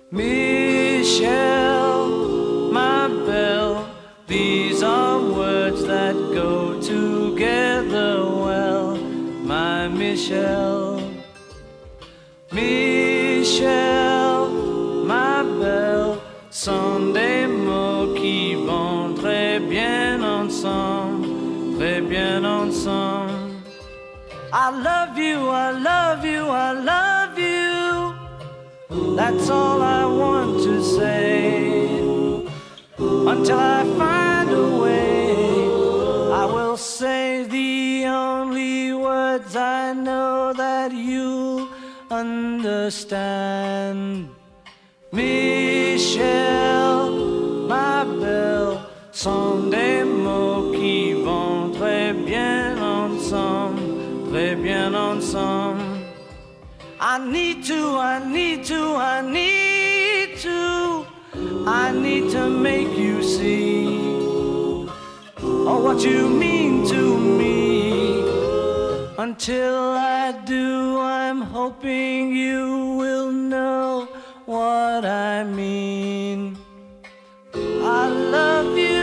Michelle, my belle, these are words that go together well, my Michelle. Michelle, ma belle, sont des mots qui vont très bien ensemble, très bien ensemble. I love you, I love you, I love you. That's all I want to say. Until I find a way, I will say the only words I know that you understand. Michelle, ma belle, sont des mots qui vont très bien ensemble, très bien ensemble. I need to, I need to, I need to, I need to make you see oh, what you mean to me. Until I do, I'm hoping you will know what I mean. I love you.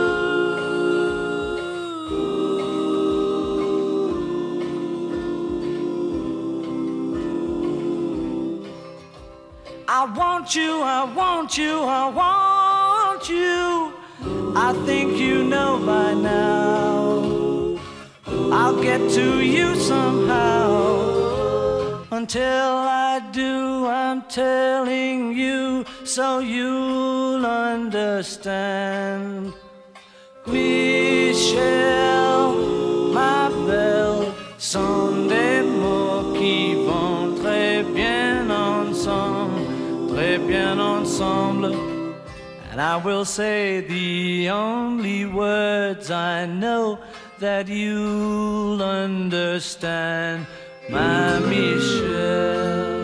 I want you, I want you, I want you. I think you know by now. I'll get to you somehow. Until I do, I'm telling you so you'll understand. Michelle, ma belle, sont des mots qui vont très bien ensemble, très bien ensemble. And I will say the only words I know that you'll understand, my Michelle.